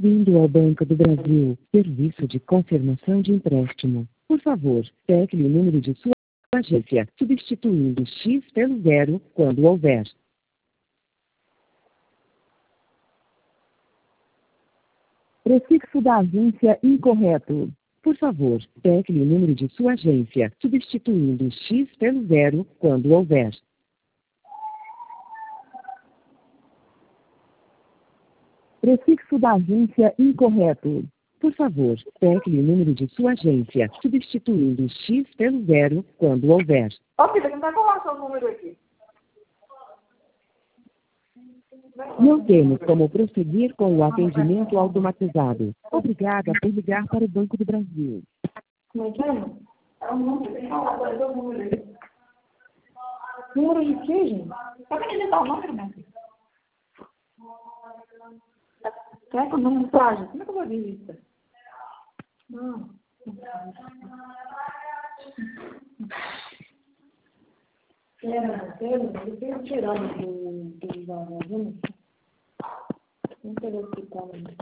Bem-vindo ao Banco do Brasil, serviço de confirmação de empréstimo. Por favor, tecle o número de sua agência, substituindo X pelo 0 quando houver. Prefixo da agência incorreto. Por favor, tecle o número de sua agência, substituindo X pelo 0 quando houver. Prefixo da agência incorreto. Por favor, tecle o número de sua agência, substituindo X pelo 0 quando houver. Ó, filha, não vai colar seu número aqui. Não temos como prosseguir com o atendimento automatizado. Obrigada por ligar para o Banco do Brasil. Como é que é? É o número. Tem que falar agora do número aí. Número de quê, gente? Sabe que ele dá o número, né? Quer que o número frágil? Como é que eu vou ver isso? Não. Pera, eu tenho tirado do vagabundo. Não quero explicar ainda.